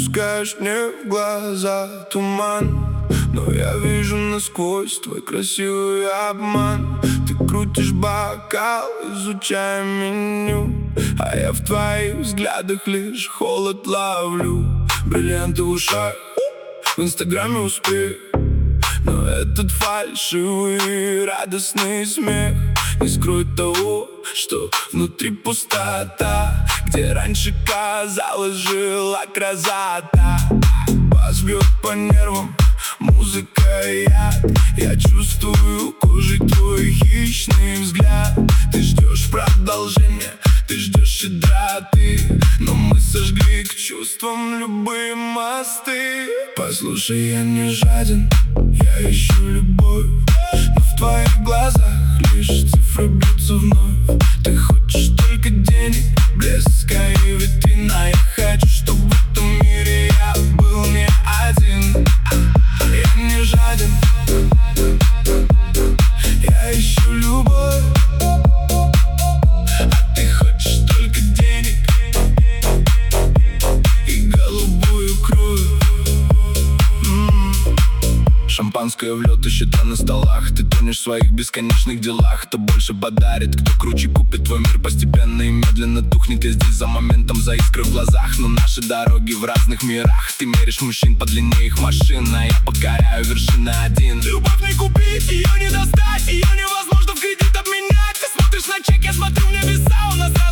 Пускаешь мне в глаза туман, но я вижу насквозь твой красивый обман. Ты крутишь бокал, изучая меню, а я в твоих взглядах лишь холод ловлю. Бриллианты в ушах, в инстаграме успех, но этот фальшивый радостный смех не скроет того, что внутри пустота, где раньше, казалось, жила красота. Бас бьет по нервам, музыка яд. Я чувствую кожей твой хищный взгляд. Ты ждешь продолжения, ты ждешь щедроты, но мы сожгли к чувствам любые мосты. Послушай, я не жаден, я ищу любовь, но в твоих глазах лишь цифры бьются вновь. Ты хочешь только денег, блеска и витрина. Я хочу, чтобы в этом мире я был не один. Я не жаден, я ищу любовь, а ты хочешь только денег и голубую кровь. Шампанское в лед и счета на столах. Ты тонешь в своих бесконечных делах. Кто больше подарит, кто круче купит. Твой мир постепенно и медленно тухнет. Я здесь за моментом, за искры в глазах, но наши дороги в разных мирах. Ты меришь мужчин по длине их машин, а я покоряю вершины один. Любовь не купить, ее не достать, ее невозможно в кредит обменять. Ты смотришь на чек, я смотрю в небеса, у нас